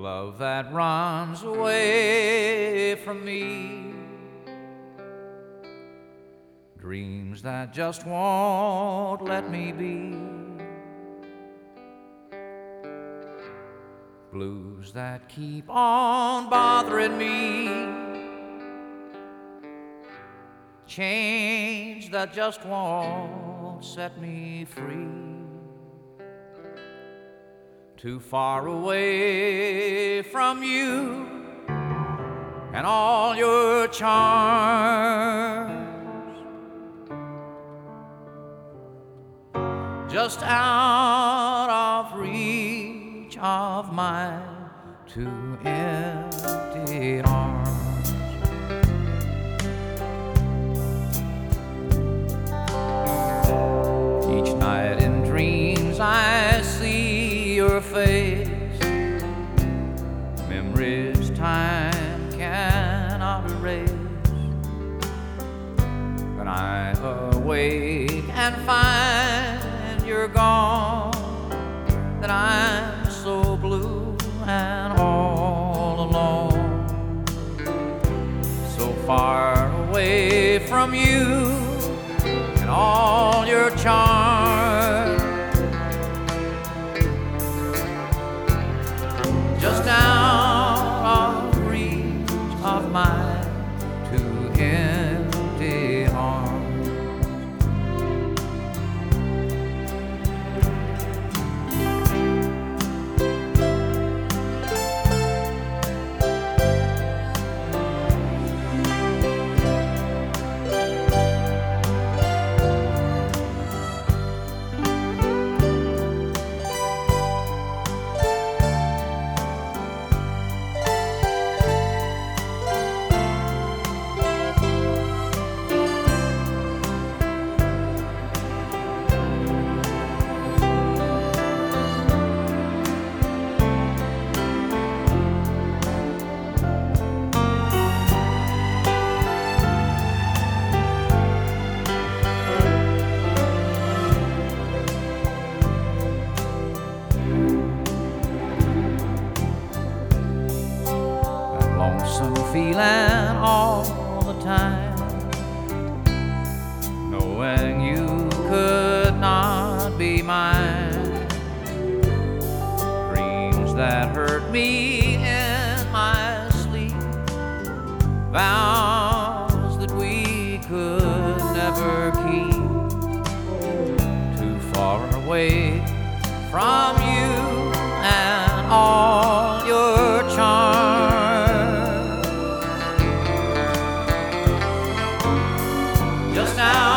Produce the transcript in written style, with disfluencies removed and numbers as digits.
love that runs away from me, dreams that just won't let me be, blues that keep on bothering me, change that just won't set me free. Too far away from you and all your charms, just out of reach of my two empty arms. Each night in dreams I see your face, memories time cannot erase. When I awake and find you're gone, then I'm so blue and all alone, so far away from you and all your charms, just out of reach of my two empty arms. Lonesome feeling all the time, knowing you could not be mine, dreams that hurt me in my sleep, vows that we could never keep, too far away from you and all your charms, just now